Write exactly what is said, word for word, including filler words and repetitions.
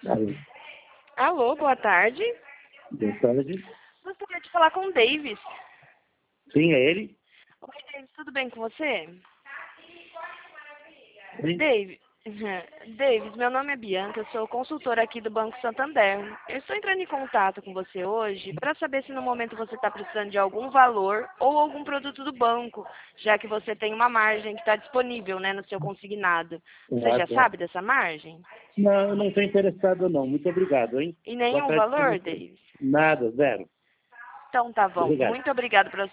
Alô. Alô, boa tarde. Boa tarde. Gostaria de falar com o Davis. Sim, é ele? Oi, Davis, tudo bem com você? Sim. Davis, Davis, meu nome é Bianca, eu sou consultora aqui do Banco Santander. Eu estou entrando em contato com você hoje para saber se no momento você está precisando de algum valor ou algum produto do banco, já que você tem uma margem que está disponível, né, no seu consignado. Você Ah, já tá. sabe dessa margem? Não, eu não estou interessado não. Muito obrigado, hein? E Boa nenhum tarde para valor, você. Davis? Nada, zero. Então tá bom. Obrigado. Muito obrigada pela